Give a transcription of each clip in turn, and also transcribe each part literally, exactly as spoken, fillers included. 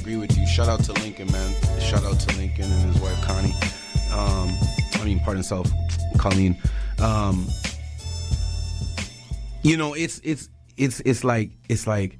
agree with you. Shout out to Lincoln, man. Shout out to Lincoln and his wife Connie. Um, I mean, pardon self, Colleen. Um, you know, it's it's it's it's like it's like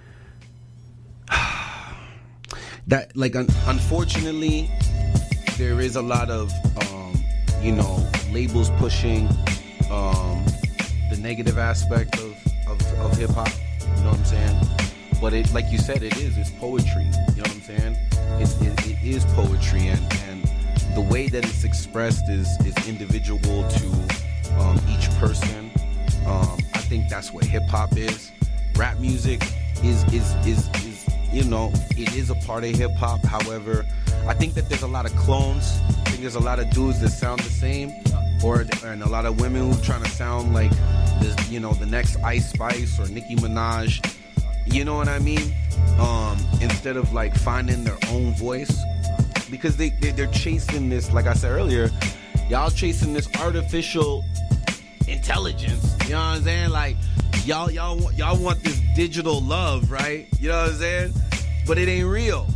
that. Like, un- unfortunately, there is a lot of um, you know, labels pushing um, the negative aspect of of, of hip hop. You know what I'm saying? But it, like you said, it is. It's poetry. You know what I'm saying? It's, it, it is poetry, and, and the way that it's expressed is is individual to um, each person. Um, I think that's what hip hop is. Rap music is is is is you know, it is a part of hip hop. However, I think that there's a lot of clones. I think there's a lot of dudes that sound the same, or and a lot of women who trying to sound like this, you know, the next Ice Spice or Nicki Minaj. You know what I mean? Um, instead of like finding their own voice, because they, they they're chasing this, like I said earlier, y'all chasing this artificial intelligence. You know what I'm saying? Like y'all y'all want y'all want this digital love, right? You know what I'm saying? But it ain't real.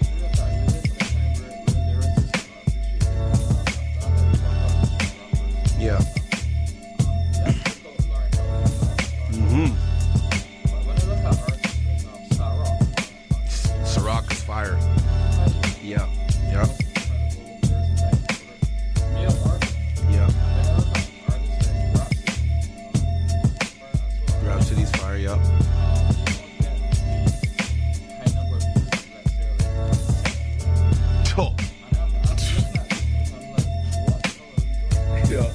Yeah. Mm-hmm. Ciroc is fire. Yeah. Yeah. Yeah. Rhapsody's fire, yeah. Oh. Yeah.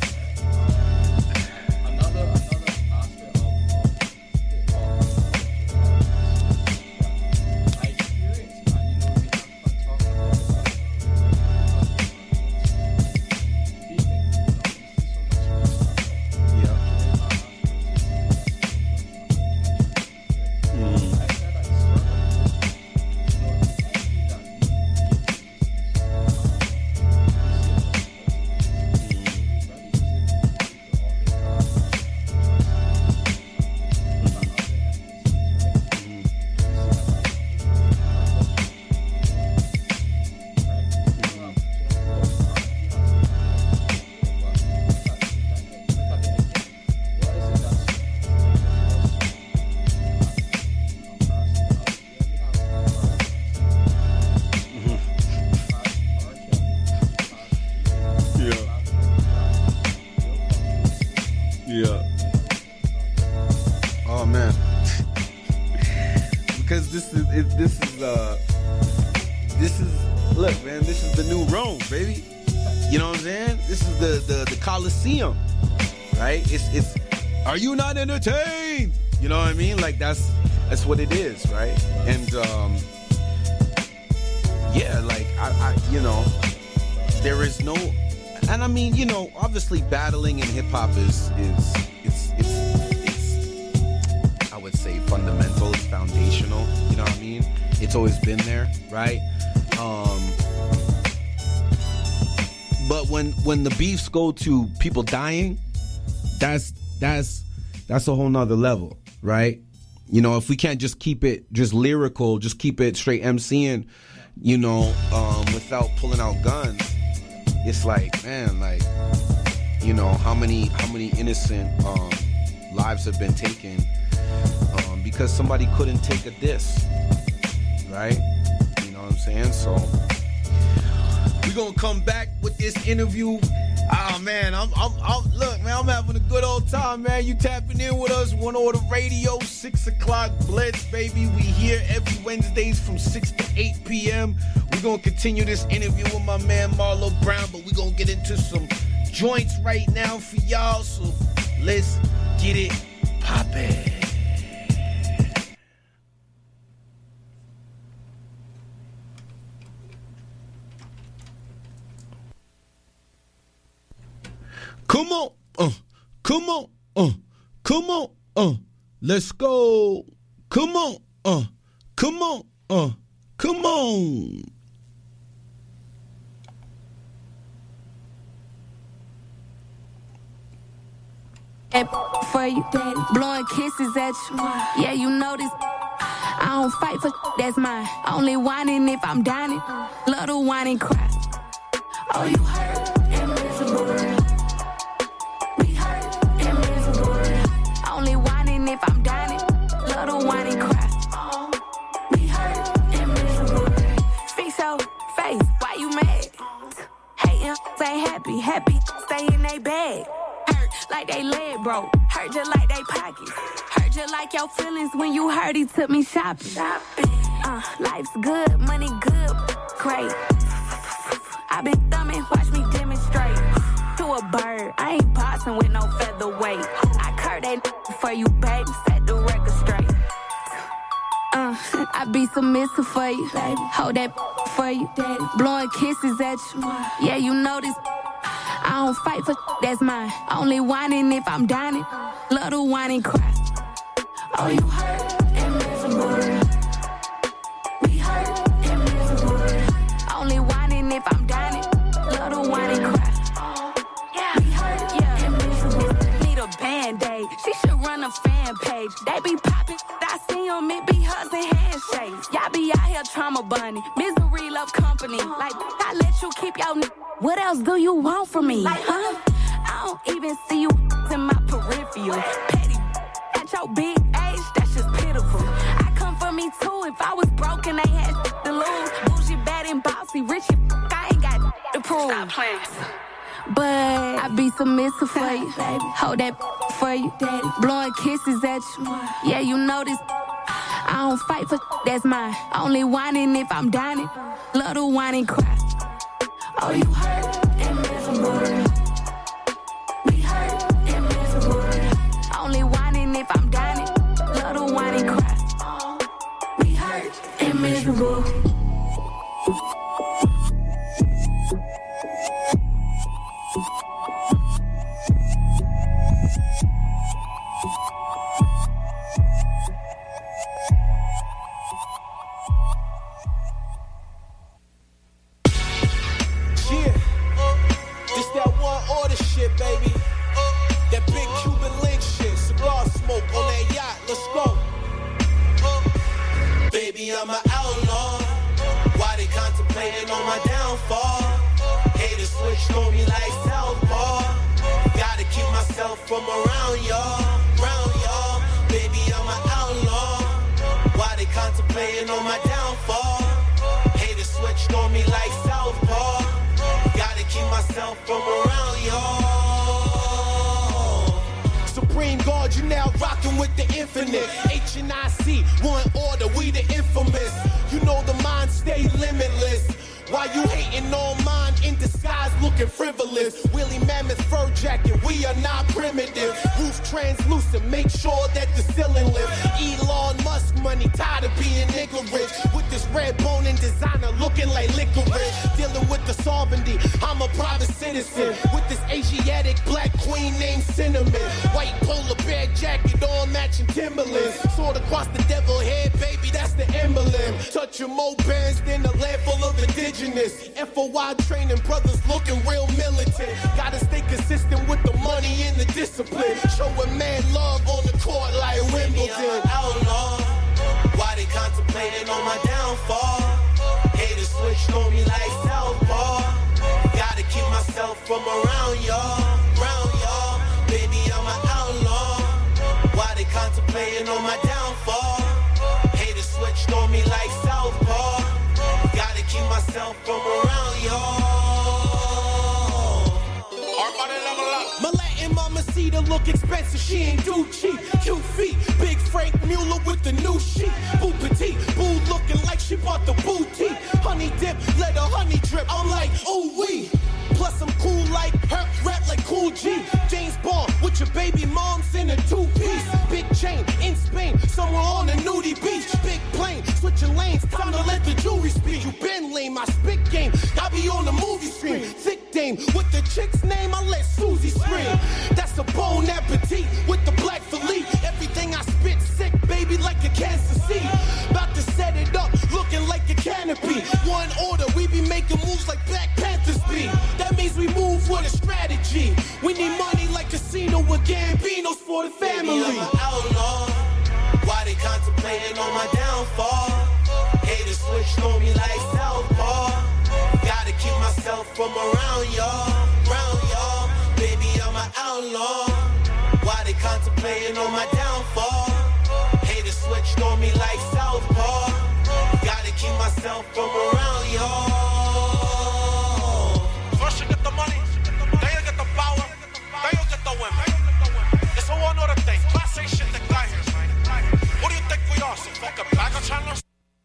Coliseum, right? It's it's. Are you not entertained? You know what I mean? Like that's that's what it is, right? And um, yeah, like I, I, you know, there is no, and I mean, you know, obviously battling in hip hop is is it's it's it's I would say fundamental, it's foundational. You know what I mean? It's always been there, right? Um. But when, when the beefs go to people dying, that's that's that's a whole nother level, right? You know, if we can't just keep it just lyrical, just keep it straight MCing, you know, um, without pulling out guns, it's like, man, like, you know, how many how many innocent um, lives have been taken um, because somebody couldn't take a diss, right? You know what I'm saying? So we're gonna come back with this interview. Oh man, I'm, I'm, I'm, look, man, I'm having a good old time, man. You tapping in with us, One Order Radio, six o'clock Blitz, baby. We here every Wednesdays from six to eight p.m. We're gonna continue this interview with my man Marlo Brown, but we're gonna get into some joints right now for y'all. So let's get it poppin'. Come on, uh, come on, uh, come on, uh, let's go. Come on, uh, come on, uh, come on. For you, blowing kisses at you. Yeah, you know this. I don't fight for that's mine. Only whining if I'm dining. Love to whine and cry. Oh, you hurt and miserable. We hurt and miserable. Only whining if I'm dining. Love to whine and cry. We hurt and miserable. Fix your face, why you mad? Hating, say happy, happy, stay in they bag. Hurt like they leg broke, hurt just like they pockets. Hurt just like your feelings when you heard he took me shopping. Uh, life's good, money good, great. I been thumbing, watch me demonstrate. To a bird, I ain't boxing with no featherweight. I curve that for you, baby, set the record straight. Uh, I be submissive for you, baby. Hold that for you, daddy. Blowing kisses at you. Yeah, you know this. I don't fight for that's mine. Only whining if I'm dining. Love to whine and cry. Oh, you hurt and miserable. We hurt and miserable. Only whining if I'm dining. Love to whine and cry. Yeah, we hurt, yeah, and miserable. Need a band-aid. She should run a fan page. They be popping. I see them, it be hugs and handshakes. Y'all be out here trauma bunny. Misery love company. Like, I let you keep your n- What else do you want from me, huh? I don't even see you in my peripheral. Petty at your big age, that's just pitiful. I come for me too. If I was broken, they had to lose. Bougie, bad and bossy, rich, I ain't got to prove. Stop playing. But I be submissive for you, baby. Hold that for you, daddy. Blowing kisses at you. Yeah, you know this. I don't fight for that's mine. Only whining if I'm dining. Love to whine and cry. Oh, you hurt and miserable. We hurt and miserable. Only whining if I'm dining. Love to whine and cry. We hurt and miserable. Baby, that big Cuban link shit, cigar smoke on that yacht, let's go. Baby, I'm an outlaw. Why they contemplating on my downfall? Haters switched on me like Southpaw. Gotta keep myself from around y'all, around y'all. Baby, I'm an outlaw. Why they contemplating on my downfall? Haters switched on me like Southpaw. Gotta keep myself from around y'all. Supreme Guard, you now rockin' with the infinite. H and I C, one order, we the infamous. You know the mind stay limitless. Why you hating on mine in disguise, looking frivolous? Willie Mammoth fur jacket, we are not primitive. Roof translucent, make sure that the ceiling lifts. Elon Musk money, tired of being nigga rich. With this red bone and designer, looking like licorice. Dealing with the sovereignty, I'm a private citizen. With this Asiatic black queen named Cinnamon. White polar bear jacket on matching Timberlands. Sword across the devil head, baby, that's the emblem. Touching more bands than a land full of indigenous. F O I training brothers looking real militant. Gotta stay consistent with the money and the discipline. Showing man love on the court like Wimbledon. Outlaw. Why they contemplating on my downfall? Haters switched on me like Southpaw. Gotta keep myself from around y'all, around y'all. Baby, I'm an outlaw. Why they contemplating on my downfall? Haters switched on me like Southpaw. Gotta keep myself from around y'all. My Latin mamacita look expensive, she ain't do cheap. Cute feet, big Frank Mueller with the new sheet. Boo petite, boo looking like she bought the boutique. Honey dip, let her honey drip, I'm like, ooh wee. Plus I'm cool like her, rap like Cool G. James Bond with your baby moms in a two-piece. Big chain in Spain, somewhere on a nudie beach. Big plane, switching lanes, time to let the jewelry speak. You been lame, I spit game, I be on the movie screen. Thick dame, with the chick's name, I let Susie scream. That's a Bon Appetit with the black Philippe. Everything I spit sick, baby, like a cancer seed. About to set it up, looking like a canopy. One order, we be making moves like Black Panthers be. That means we move with a strategy. We need money like Casino with Gambinos for the family. Baby, I'm an outlaw. Why they contemplate contemplating on my downfall. Haters switched on me like Southpaw. Gotta keep myself from around y'all, around y'all. Baby, I'm an outlaw. Why they contemplating on my downfall? Haters switched on me like Southpaw. Gotta keep myself from around y'all. First you get the money, then you get the power, then you get the women. It's a one other thing. Class A shit that got here. What do you think we are? Some fucking bag of channels?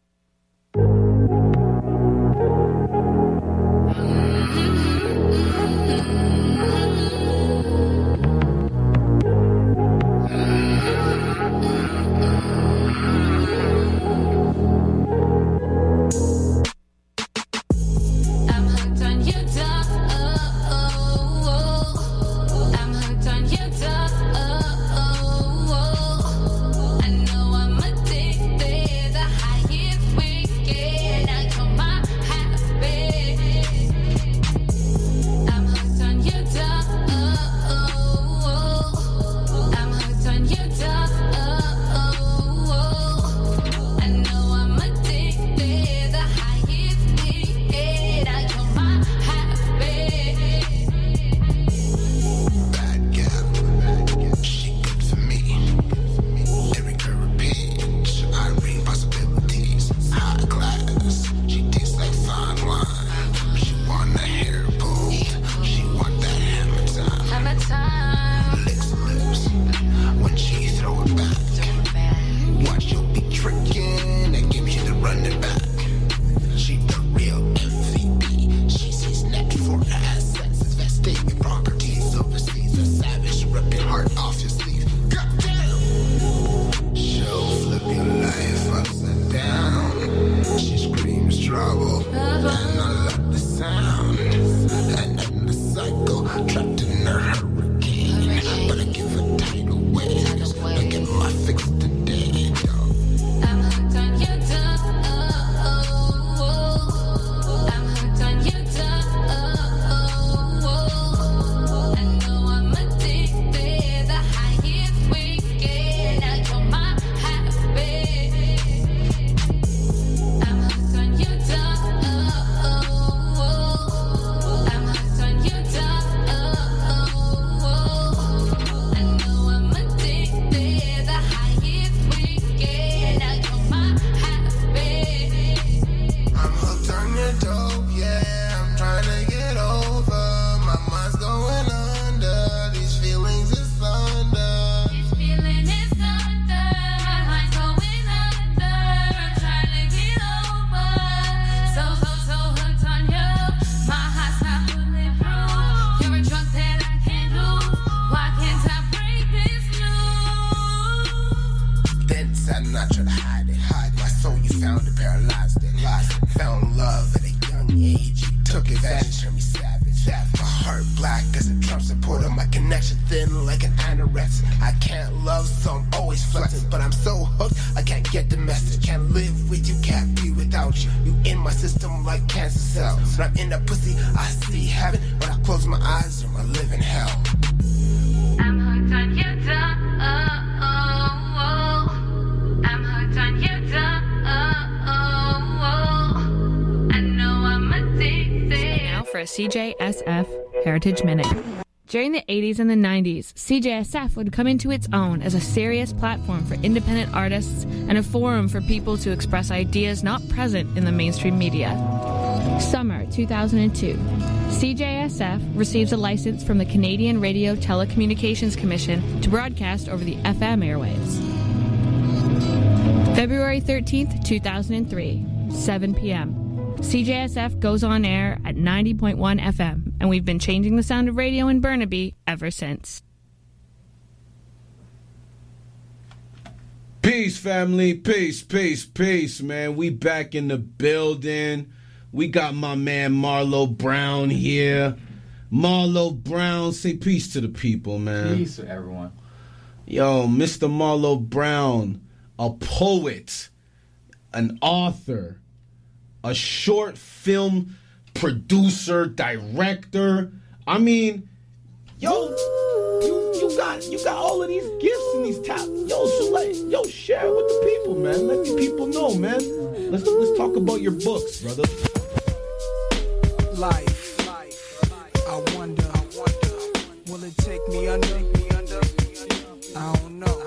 C J S F Heritage Minute. During the eighties and the nineties, C J S F would come into its own as a serious platform for independent artists and a forum for people to express ideas not present in the mainstream media. Summer two thousand two. C J S F receives a license from the Canadian Radio Telecommunications Commission to broadcast over the F M airwaves. February thirteenth, two thousand three, seven p.m. C J S F goes on air at ninety point one F M, and we've been changing the sound of radio in Burnaby ever since. Peace, family. Peace, peace, peace, man. We back in the building. We got my man Marlo Brown here. Marlo Brown, say peace to the people, man. Peace to everyone. Yo, Mister Marlo Brown, a poet, an author, a short film producer, director. I mean, yo, you, you got got you got all of these gifts and these talents. Yo, so like, yo, share it with the people, man. Let the people know, man. Let's let's talk about your books, brother. Life, I wonder, I wonder, will it take me under? I don't know.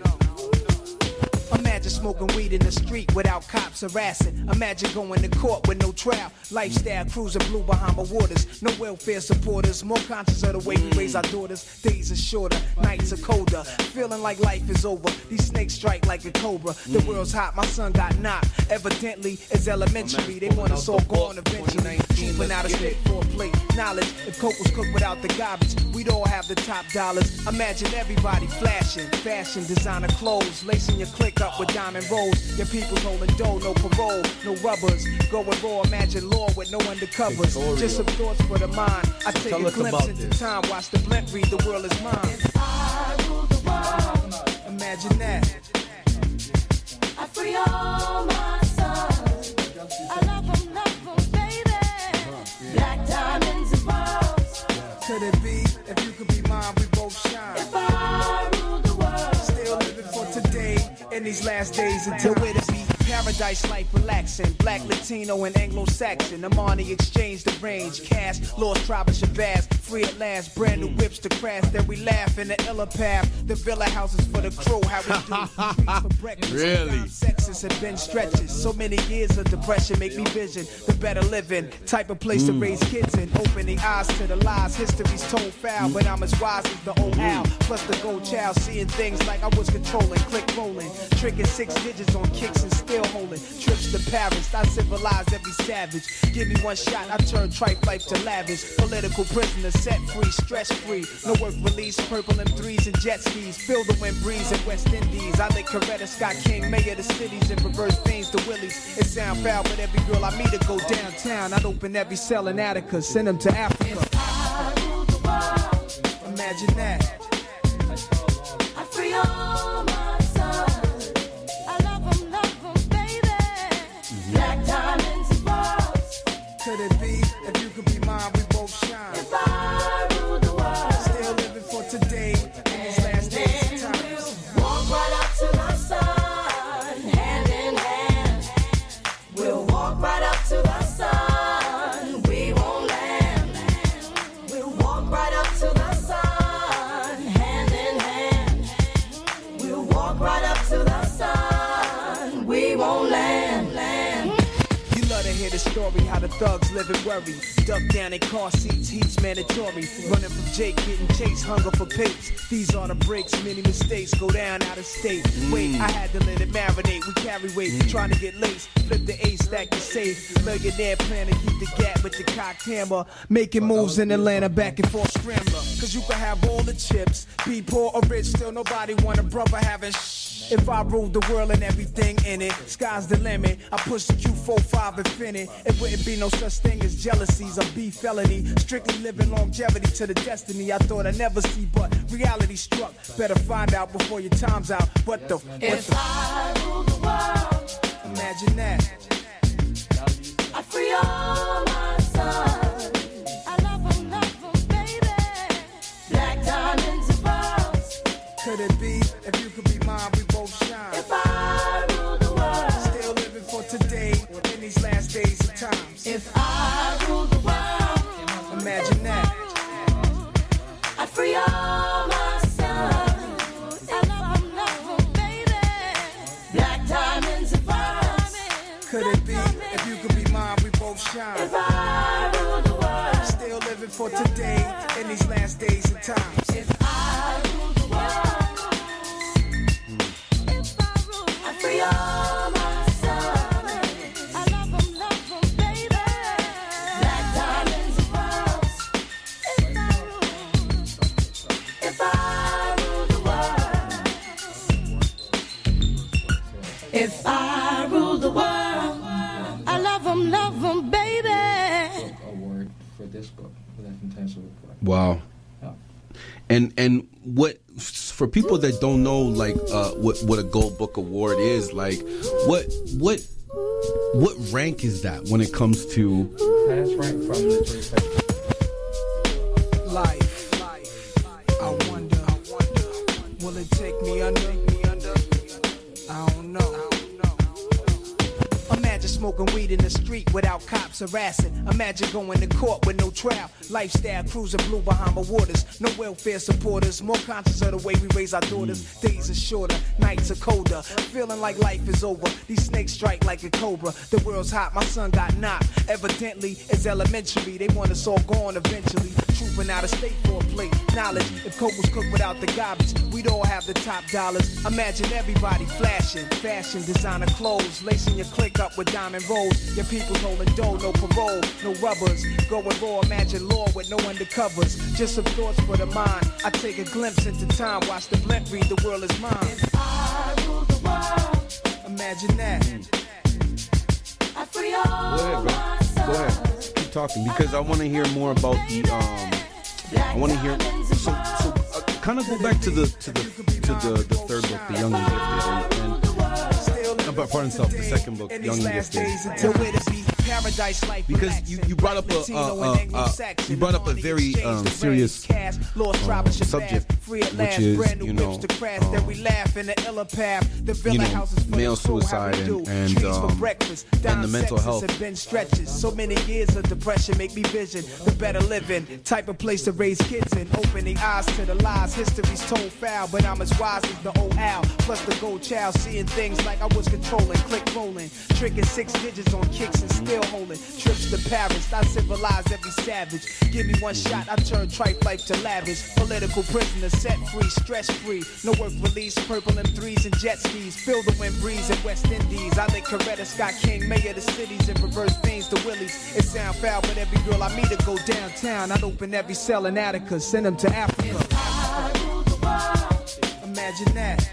Imagine smoking weed in the street without cops harassing. Imagine going to court with no trial. Lifestyle cruising blue Bahama waters. No welfare supporters. More conscious of the way we raise our daughters. Days are shorter, nights are colder. Feeling like life is over. These snakes strike like a cobra. The world's hot, my son got knocked. Evidently, it's elementary. They want us all gone eventually. Trooping out of state for a plate. Knowledge, if coke was cooked without the garbage, we'd all have the top dollars. Imagine everybody flashing. Fashion, designer clothes. Lacing your click up with diamond rolls. Your people's holding dough, no parole, no rubbers. Going raw, imagine law with no undercovers. Just some thoughts for the mind. I take a glimpse into time, watch the blimp read, the world is mine. If I rule the world, imagine that. I free all my sons. I love them, love them, baby. Black diamonds and pearls. Could it be, if you could be mine, we both shine. If I rule the world, still living for today, in these last days until it be. Paradise life relaxing, black, Latino, and Anglo-Saxon. Amani exchange the range, cash, lost tribe of Shabazz, free at last, brand new whips to crash. Then we laugh in the illa path. The villa houses for the crew, how we do treats for breakfast. Really? Sexes have been stretches. So many years of depression make me vision the better living, type of place mm. to raise kids in. Opening eyes to the lies, history's told foul, but I'm as wise as the old owl. Plus the gold child, seeing things like I was controlling, click rolling, tricking six digits on kicks and still holding trips to Paris. I civilize every savage. Give me one shot, I turn tripe life to lavish. Political prisoner set free, stress free. No work release, purple M threes and jet skis. Feel the wind breeze in West Indies. I lick Coretta Scott King, mayor of the cities, and reverse veins to Willies. It sound foul, but every girl I meet to go downtown. I'd open every cell in Attica, send them to Africa. if I rule the world, Imagine that. I free all my sons. I love them, love them, baby. Black diamonds and pearls. Could it be, if you could be mine, we both shine. If I rule the world, Still living for today, in these last days of times. walk right up to the sun, hand in hand. We'll walk right up to the sun. We won't land. We'll walk right up to the sun, hand in hand. We'll walk right up to the sun. We won't land. land. You love to hear the story, how the thugs live and worry. Duck down in car seats, heat's mandatory. Running from Jake, getting chased, hunger for pace. These are the breaks, many mistakes go down out of state. Wait, I had to let it marinate. We carry weight, trying to get laced. Flip the ace, stack the safe. Millionaire plan to keep the gap with the cocked hammer. Making moves in Atlanta, back and forth scrambler. Cause you can have all the chips. Be poor or rich, still nobody want a brother having sh. If I ruled the world and everything in it, sky's the limit. I push the Q forty-five Infinite. It wouldn't be no such thing as jealousies or be felony. Strictly living longevity to the destiny I thought I'd never see, but reality struck. Better find out before your time's out. What the? What If the? I rule the world, Imagine that. I free all my sons. I love them, love them, baby. Black diamonds and pearls. Could it be, if you could be mine, we both shine. If I rule the world, Still living for today, in these last days of times. if I rule the world, Imagine that. I free all my sons. I love them, love them, baby. Black diamonds and pearls. Could it be, if you could be mine, we both shine. If I rule the world, Still living for today, in these last days of times. if I rule the world, if I rule, I free all my sons. I love them, love them, baby. Black diamonds and pearls. If I rule, if I rule the world, if I rule the world, I love them, love them, baby. Award for this book, for that fantastic book. Wow. And and what for people that don't know, like uh, what what a Gold Book Award is, like what what what rank is that when it comes to Highest rank from the Life, I wonder, I wonder, wanna take me under? I don't know. Imagine smoking weed in the street without cops harassing. Imagine going to court with no trial. Lifestyle cruising blue Bahama waters. No welfare supporters. More conscious of the way we raise our daughters. Days are shorter, nights are colder. Feeling like life is over. These snakes strike like a cobra. The world's hot, my son got knocked. Evidently, it's elementary. They want us all gone eventually. Trooping out of state for a plate. Knowledge, if coke was cooked without the garbage, we'd all have the top dollars. Imagine everybody flashing. Fashion, designer clothes. Lacing your click up with diamond rolls. Your people's holding dough, no parole, no rubbers. Going raw, imagine law with no undercovers. Just some thoughts for the mind. I take a glimpse into time, watch the blimp read the world is mine. If I rule the world, imagine that. I free all Go ahead, my bro. sons. Go ahead. Keep talking because I want to hear more about the. Um, I want to hear. So, so uh, kind of go back to the to the to the, the third book, The Young and Gifted, and, and about pardon self, the second book, Young and Gifted. Because you, you brought up a uh, uh, uh, you brought up a very um, serious um, subject, which is you know um, you know male suicide and and, um, and the mental health. So many years of depression make me vision the better living type of place to raise kids in. Opening eyes to the lies, history's told foul, but I'm as wise as the old owl. Plus the gold child, seeing things like I was controlling, click rolling, tricking six digits on kicks and still holding. Trips to Paris, I civilize every savage. Give me one shot, I turn tripe life to lavish. Political prisoner set free, stress free. No work release, purple M threes and jet skis. Feel the wind breeze in West Indies. I lick Coretta Scott King, mayor of the cities, and reverse veins to Willies. It sound foul, but every girl I meet to go downtown. I'd open every cell in Attica, send them to Africa. If I rule the world, imagine that.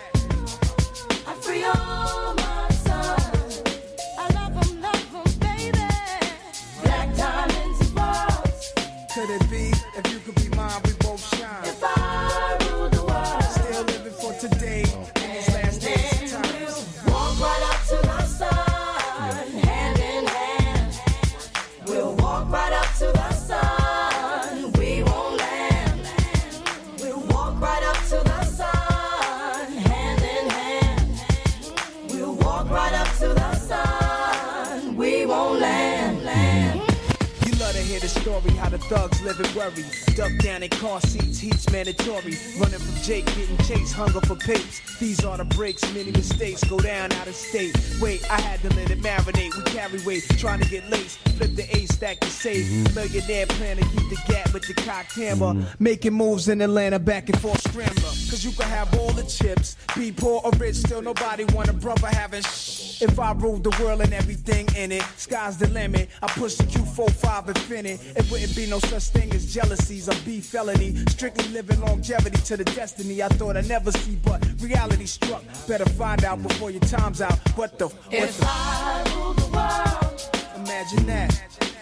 I free all my sons. I love them, love them, baby. Black diamonds and pearls. Could it be, if you could be mine, we both shine. If I rule the world, Still living for today, in these last days of times. walk right up to the sun, hand in hand. We'll walk right up to the sun. We won't land. We'll walk right up to the sun, hand in hand. We'll walk right up to the sun. We won't land. land. You love to hear the story, how the thugs live and worry. Duck down in car seats, heat's mandatory. Running from Jake, getting chased, hunger for papes. These are the breaks, many mistakes go down out of state. Wait, I had to let it marinate. We carry weight, trying to get laced. Flip the A stack to save. Millionaire plan to keep the gap with the cocked hammer. Making moves in Atlanta, back and forth scrambler. Cause you can have all the chips, be poor or rich, still nobody want a brother having shh. If I ruled the world and everything in it, sky's the limit. I push the Q forty-five infinite. It wouldn't be no such thing as jealousies or be felony. Strictly living longevity to the destiny I thought I'd never see, but reality struck. Better find out before your time's out. What the? What If the? I rule the world, Imagine that.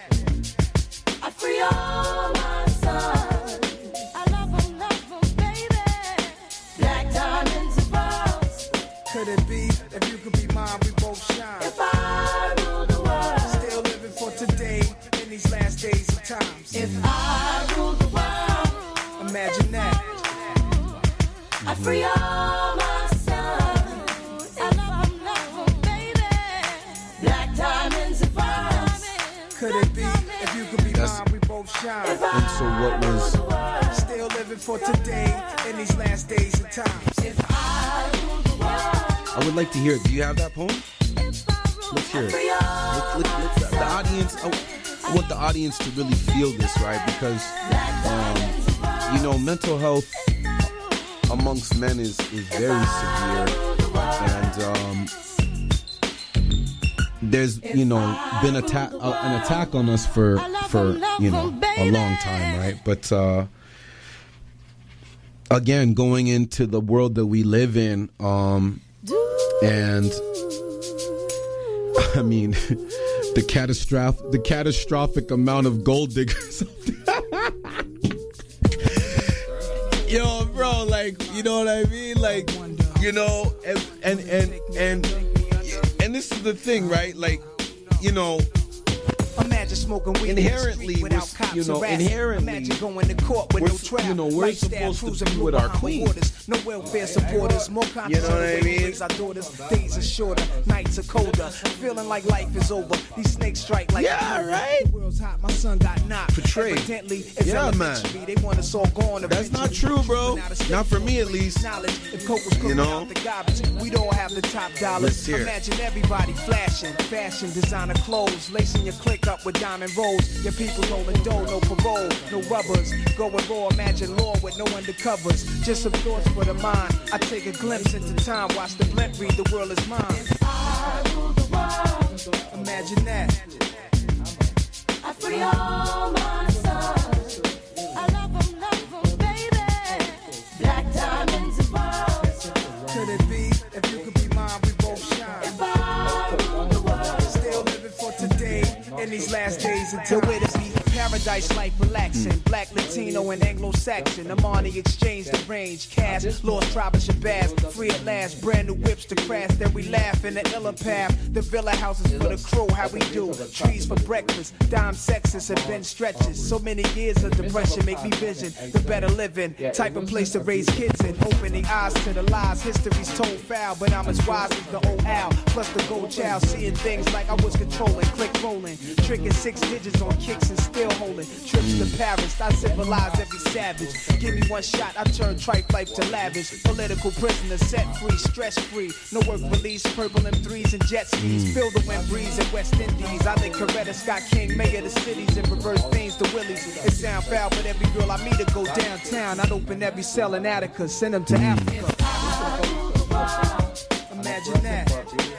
I free all my sons. I love them, love them, baby. Black diamonds and pearls. Could it be? If you could be mine, we both shine. If I rule the world, Still living for today, in these last days of times. if I rule the world, Imagine that. I free all my sons. I love them, love them, baby. Black diamonds and pearls. Could it be? If you could be That's- mine, we both shine. If And so what was Still living for today, in these last days of times. If I rule the world, I would like to hear it. Do you have that poem? if I rule, Let's hear I it. free all Let, let, let the, the audience. I, I want the audience to really feel this, right? Because um, you know, mental health amongst men is is very severe, and um, there's you know been attack uh, an attack on us for for you know a long time, right? But uh, again, going into the world that we live in, um, and I mean, the catastrophic the catastrophic amount of gold diggers. Yo, bro, like, you know what I mean? Like, you know, and and and and, and this is the thing, right? Like, you know, Imagine smoking weed Inherently, in the street without we're- cops you know, harassing. inherently, Imagine going to court with we're no s- trial. you know, we're Lifestyle supposed to cruising be blue with our Bahama queen. waters. no welfare supporters. More conscious You know of what the I way we mean? raise our daughters. Days are shorter, nights are colder. Feeling like life is over. These snakes strike like Yeah, a right. The world's hot. My son got knocked. Portrayed. Evidently, it's Yeah, elementary. man. They want us all gone. That's not eventually. true, bro. Now the state Not for me, at force least. knowledge. If Coke was cooking You know? out the garbage, we'd all have the top dollars. Let's hear it. Imagine everybody flashing, fashion, designer clothes, lacing your click up with diamond rolls. Your people rolling dough, no parole, no rubbers. Going raw, imagine law with no undercovers. Just some thoughts for the mind. I take a glimpse into time, watch the blimp read, the world is mine. Imagine that. I free all my sons. I love them, love them, baby. Black diamonds and pearls. Could it be, if you could be mine, we both shine. If I rule the world. Still living for today, in these last days until where to be. Paradise life relaxing, black, Latino, and Anglo-Saxon. I'm on the exchange, the range, cash, lost tribe of Shabazz, free at last, brand new whips to crash, then we laugh in the illa path. The villa houses for the crew, how we do, trees for breakfast, dime sexes have been stretches. So many years of depression make me vision the better living, type of place to raise kids in, opening eyes to the lies, history's told foul, but I'm as wise as the old owl, plus the gold child, seeing things like I was controlling, click rolling, tricking six digits on kicks and still holding trips to Paris. I civilize every savage. Give me one shot, I turn tripe life to lavish. Political prisoner set free, stress free. No work release, purple M threes and jet skis. Feel the wind breeze in West Indies. I think Coretta Scott King, mayor of the cities, and reverse things to Willies. It sound foul, but every girl I meet to go downtown. I'd open every cell in Attica, send them to Africa. Imagine that.